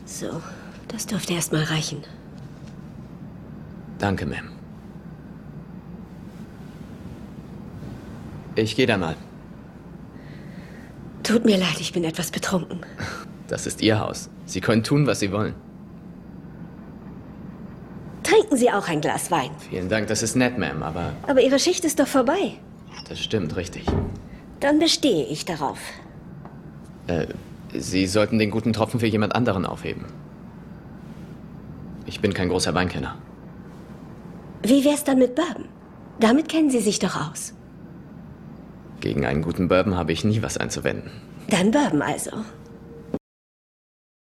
So, das dürfte erst mal reichen. Danke, Ma'am. Ich gehe dann mal. Tut mir leid, ich bin etwas betrunken. Das ist Ihr Haus. Sie können tun, was Sie wollen. Trinken Sie auch ein Glas Wein. Vielen Dank, das ist nett, Ma'am, aber... Aber Ihre Schicht ist doch vorbei. Das stimmt, richtig. Dann bestehe ich darauf. Sie sollten den guten Tropfen für jemand anderen aufheben. Ich bin kein großer Weinkenner. Wie wär's dann mit Bourbon? Damit kennen Sie sich doch aus. Gegen einen guten Bourbon habe ich nie was einzuwenden. Dann Bourbon also.